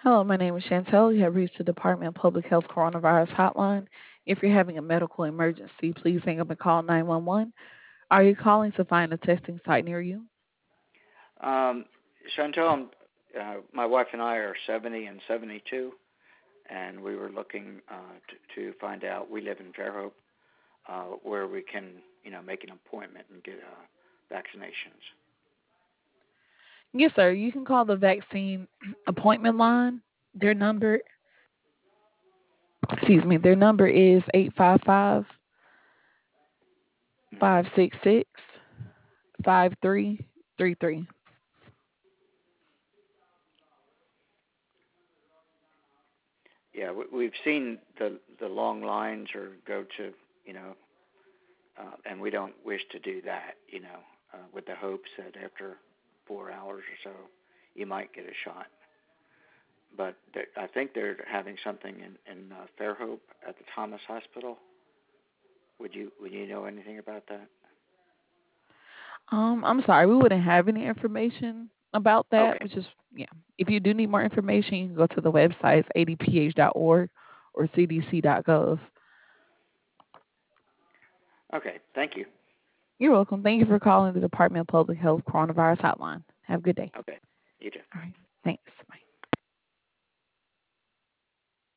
Hello, my name is Chantel. You have reached the Department of Public Health Coronavirus Hotline. If you're having a medical emergency, please hang up and call 911. Are you calling to find a testing site near you? Um, Chantel, my wife and I are 70 and 72, and we were looking to find out. We live in Fairhope, where we can, make an appointment and get vaccinations. Yes, sir. You can call the vaccine appointment line. Their number, their number is Hmm. 855-566-5333. Yeah, we've seen the long lines or go to, you know, and we don't wish to do that, with the hopes that after 4 hours or so, you might get a shot. But I think they're having something in Fairhope at the Thomas Hospital. Would you know anything about that? I'm sorry, we wouldn't have any information about that, Okay. which is, yeah. If you do need more information, you can go to the websites adph.org or cdc.gov. Okay. Thank you. You're welcome. Thank you for calling the Department of Public Health Coronavirus Hotline. Have a good day. Okay. You too. All right.